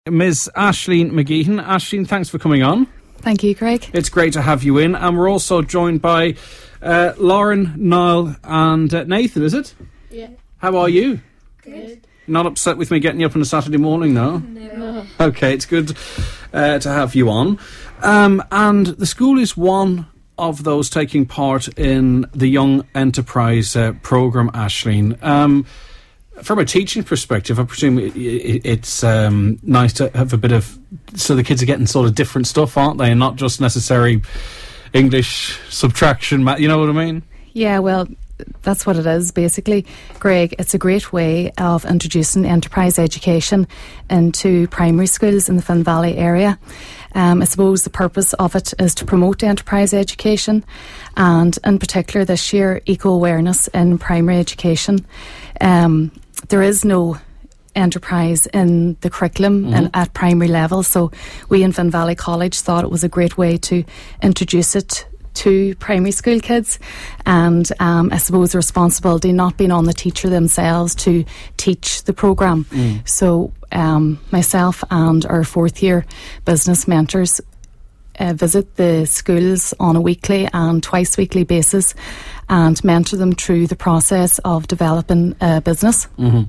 Ms. Aisling McGeehan. Aisling, thanks for coming on. Thank you, Craig. It's great to have you in. And we're also joined by Lauren, Niall and Nathan, is it? Yeah. How are you? Good. Not upset with me getting you up on a Saturday morning, no? No. Okay, it's good to have you on. And the school is one of those taking part in the Young Enterprise programme, Aisling. From a teaching perspective, I presume it's nice to have a bit of... So the kids are getting sort of different stuff, aren't they? And not just necessary English, subtraction, math, you know what I mean? Yeah, well, that's what it is, basically. Greg, it's a great way of introducing enterprise education into primary schools in the Finn Valley area. I suppose the purpose of it is to promote enterprise education and, in particular this year, eco-awareness in primary education. There is no enterprise in the curriculum and at primary level, so we in Finn Valley College thought it was a great way to introduce it to primary school kids, and I suppose the responsibility not being on the teacher themselves to teach the programme. So myself and our fourth year business mentors visit the schools on a weekly and twice weekly basis and mentor them through the process of developing a business.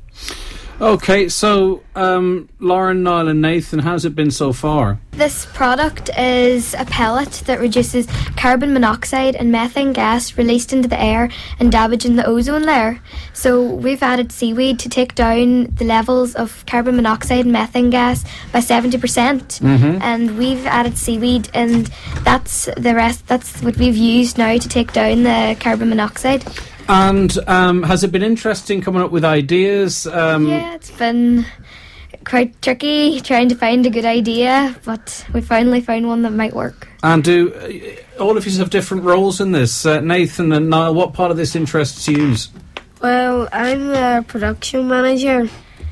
Okay, so Lauren, Niall and Nathan, how's it been so far? This product is a pellet that reduces carbon monoxide and methane gas released into the air and damaging the ozone layer. So we've added seaweed to take down the levels of carbon monoxide and methane gas by 70%. And we've added seaweed, and that's what we've used now to take down the carbon monoxide. And has it been interesting coming up with ideas? Yeah, it's been quite tricky trying to find a good idea, but we finally found one that might work. And do all of you have different roles in this? Nathan and Niall, what part of this interests you? Well, I'm the production manager,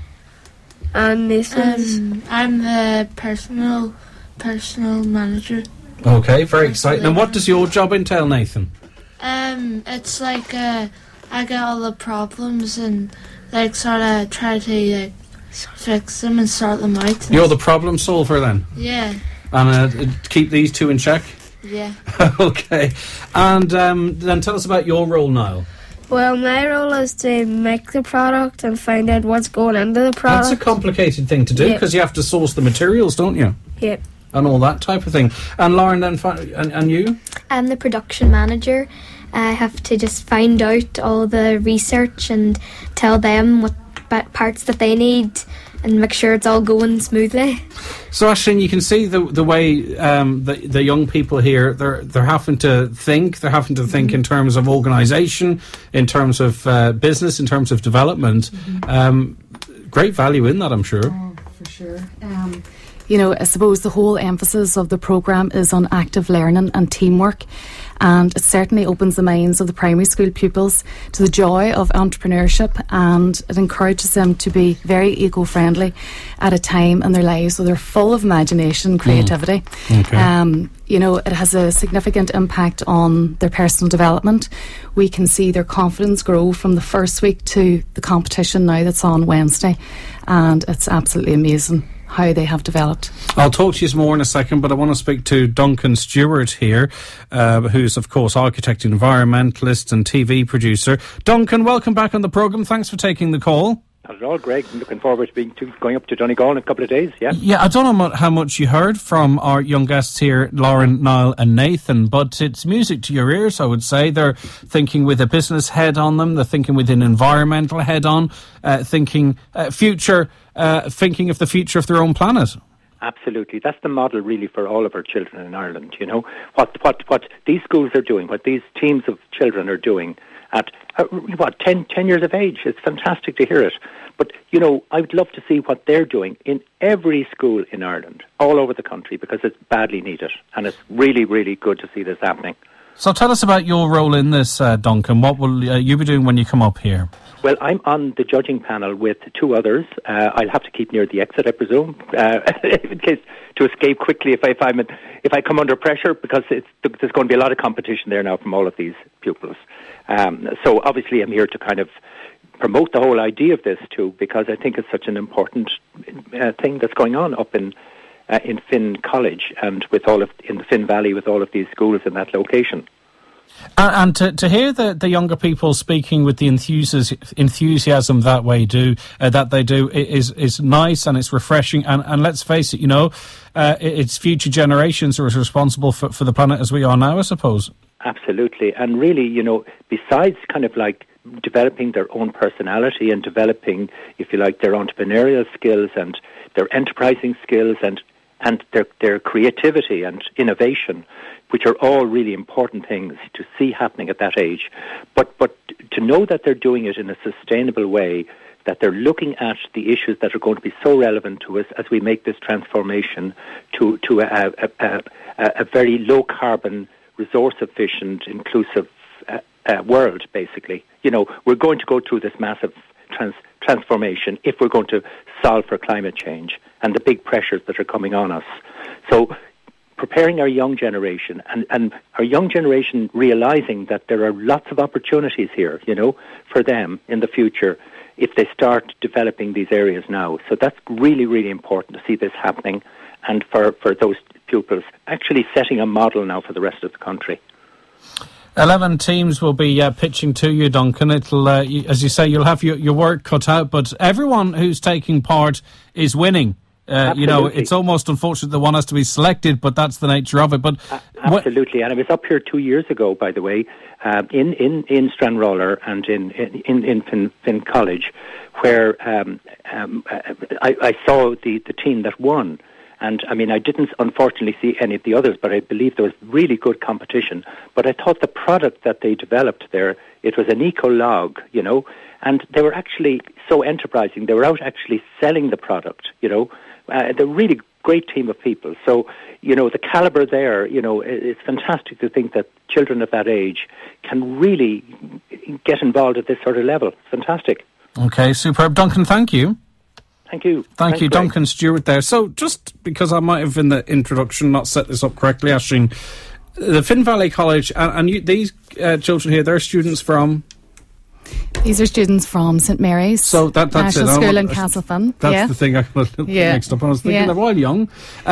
and Nathan's... I'm the personal manager. Okay, very exciting. And what does your job entail, Nathan? It's like I get all the problems and like sort of try to fix them and sort them out. You're the problem solver then? Yeah. And keep these two in check? Yeah. Okay. And then tell us about your role, Niall. Well, my role is to make the product and find out what's going into the product. That's a complicated thing to do because you have to source the materials, don't you? Yep. And all that type of thing. And Lauren, then, and you? I'm the production manager. I have to just find out all the research and tell them what parts that they need and make sure it's all going smoothly. So, Aisling, you can see the way the young people here, they're having to think. They're having to think in terms of organisation, in terms of business, in terms of development. Great value in that, I'm sure. Oh, for sure. You know, I suppose the whole emphasis of the programme is on active learning and teamwork, and it certainly opens the minds of the primary school pupils to the joy of entrepreneurship, and it encourages them to be very eco-friendly at a time in their lives where they're full of imagination and creativity. Okay. You know, it has a significant impact on their personal development. We can see their confidence grow from the first week to the competition now that's on Wednesday, and it's absolutely amazing how they have developed. I'll talk to you more in a second, but I want to speak to Duncan Stewart here, who's, of course, architect, environmentalist and TV producer. Duncan, welcome back on the programme. Thanks for taking the call. Not at all, Greg. I'm looking forward to going up to Donegal in a couple of days, yeah? Yeah, I don't know how much you heard from our young guests here, Lauren, Niall and Nathan, but it's music to your ears, I would say. They're thinking with a business head on them, they're thinking with an environmental head on, thinking of the future of their own planet. Absolutely. That's the model really for all of our children in Ireland, you know. What these schools are doing, what these teams of children are doing at, 10 years of age. It's fantastic to hear it. But, you know, I would love to see what they're doing in every school in Ireland, all over the country, because it's badly needed. And it's really, really good to see this happening. So tell us about your role in this, Duncan. What will you be doing when you come up here? Well, I'm on the judging panel with two others. I'll have to keep near the exit, I presume, in case to escape quickly if I come under pressure, because there's going to be a lot of competition there now from all of these pupils. So obviously I'm here to kind of promote the whole idea of this too, because I think it's such an important thing that's going on up in Finn College and in the Finn Valley with all of these schools in that location. And to hear the younger people speaking with the enthusiasm that they do is nice, and it's refreshing. And let's face it, it's future generations who are responsible for the planet as we are now, I suppose. Absolutely. And really, besides kind of like developing their own personality and developing, if you like, their entrepreneurial skills and their enterprising skills and their creativity and innovation, which are all really important things to see happening at that age. But to know that they're doing it in a sustainable way, that they're looking at the issues that are going to be so relevant to us as we make this transformation to a very low-carbon, resource-efficient, inclusive world, basically. We're going to go through this massive transformation if we're going to solve for climate change and the big pressures that are coming on us. So preparing our young generation and our young generation realizing that there are lots of opportunities here, for them in the future if they start developing these areas now. So that's really, really important to see this happening, and for those pupils actually setting a model now for the rest of the country. 11 teams will be pitching to you, Duncan. It'll, as you say, you'll have your work cut out, but everyone who's taking part is winning. It's almost unfortunate that one has to be selected, but that's the nature of it. But absolutely, and I was up here 2 years ago, by the way, in Stranraer and in Finn College, where I saw the team that won. And, I didn't, unfortunately, see any of the others, but I believe there was really good competition. But I thought the product that they developed there, it was an eco-log, and they were actually so enterprising. They were out actually selling the product, They're a really great team of people. So, the calibre there, it's fantastic to think that children of that age can really get involved at this sort of level. It's fantastic. Okay, superb. Duncan, thank you. Thank you. Thank you, Duncan Stewart there. So just because I might have in the introduction not set this up correctly, Aisling, the Finn Valley College, and these children here, they're students from... These are students from St Mary's that's National School in Castlefin. That's the thing I got mixed up. I was thinking they're all young.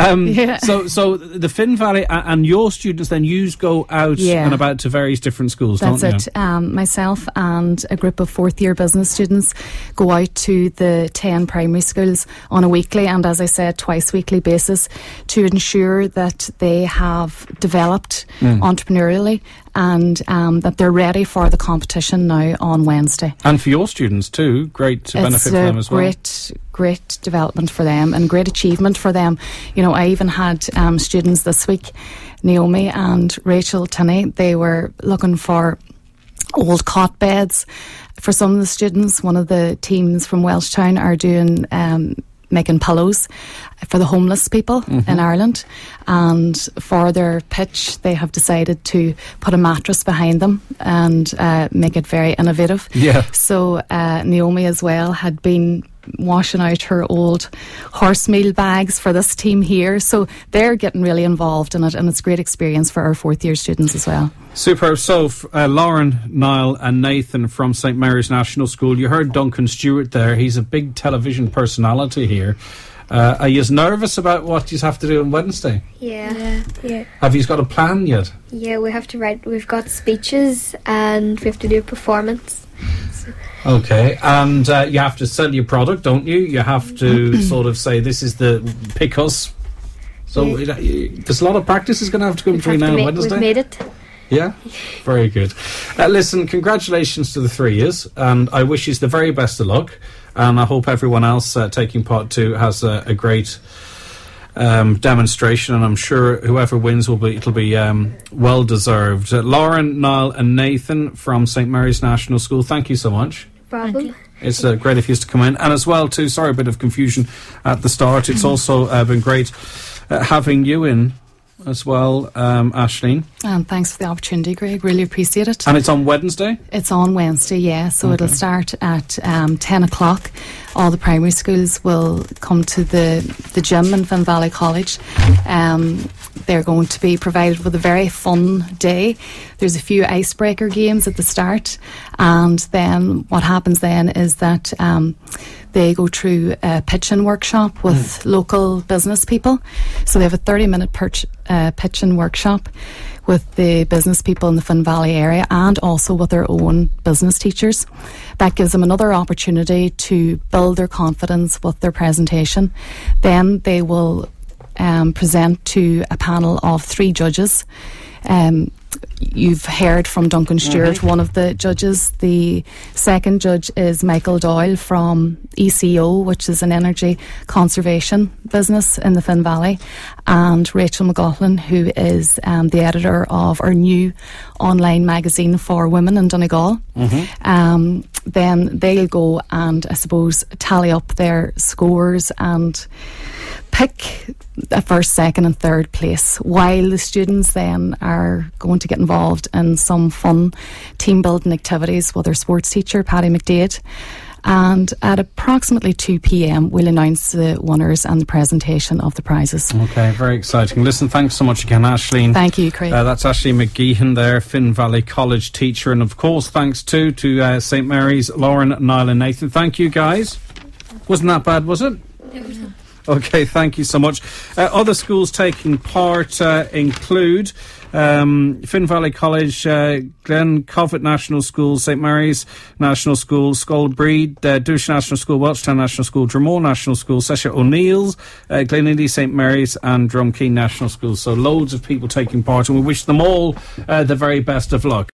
So the Finn Valley and your students, then you go out and about to various different schools, don't you? That's it. Myself and a group of fourth-year business students go out to the 10 primary schools on a weekly and, as I said, twice weekly basis to ensure that they have developed entrepreneurially and that they're ready for the competition now on Wednesday. And for your students too, great to benefit from them as well. Great development for them and great achievement for them. I even had students this week, Naomi and Rachel Tinney, they were looking for old cot beds for some of the students. One of the teams from Welshtown are doing making pillows for the homeless people in Ireland, and for their pitch they have decided to put a mattress behind them and make it very innovative. So Naomi as well had been washing out her old horse meal bags for this team here, so they're getting really involved in it, and it's a great experience for our fourth year students as well. Superb. So Lauren, Niall and Nathan from St Mary's National School, you heard Duncan Stewart there. He's a big television personality here. Are you nervous about what you have to do on Wednesday? Yeah. Have you got a plan yet? Yeah, we have to write, we've got speeches and we have to do a performance. Okay, and you have to sell your product, don't you? You have to sort of say, this is the pick us. So there's a lot of practice is going to have to go between now and Wednesday. We've made it. Yeah, very good. Listen, congratulations to the 3 years, and I wish you the very best of luck. And I hope everyone else taking part too has a great demonstration, and I'm sure whoever wins it'll be well deserved. Lauren, Niall and Nathan from St Mary's National School, thank you so much. Problem. It's great of you to come in, and as well too, sorry, a bit of confusion at the start, it's also been great having you in as well, Aisling. And thanks for the opportunity, Greg, really appreciate it. And it's on Wednesday? It's on Wednesday, yeah, so it'll start at 10 o'clock. All the primary schools will come to the gym in Finn Valley College. they're going to be provided with a very fun day. There's a few icebreaker games at the start, and then what happens then is that they go through a pitching workshop with local business people. So they have a 30-minute pitching workshop with the business people in the Finn Valley area and also with their own business teachers. That gives them another opportunity to build their confidence with their presentation. Then they will present to a panel of 3 judges. You've heard from Duncan Stewart, one of the judges. The second judge is Michael Doyle from ECO, which is an energy conservation business in the Finn Valley, and Rachel McLaughlin, who is the editor of our new online magazine for women in Donegal. Then they'll go and, I suppose, tally up their scores and pick a first, second and third place, while the students then are going to get involved in some fun team building activities with their sports teacher, Paddy McDade. And at approximately 2 p.m, we'll announce the winners and the presentation of the prizes. Okay, very exciting. Listen, thanks so much again, Aisling. Thank you, Craig. That's Aisling McGeehan there, Finn Valley College teacher. And of course, thanks too to St Mary's, Lauren, Niall and Nathan. Thank you, guys. Wasn't that bad, was it? Okay, thank you so much. Other schools taking part include Finn Valley College, Glencovet National School, St Mary's National School, Skullbreed, Douche National School, Welchtown National School, Dromore National School, Sesha O'Neill's, Glenindy St Mary's and Drumkeen National School. So loads of people taking part, and we wish them all the very best of luck.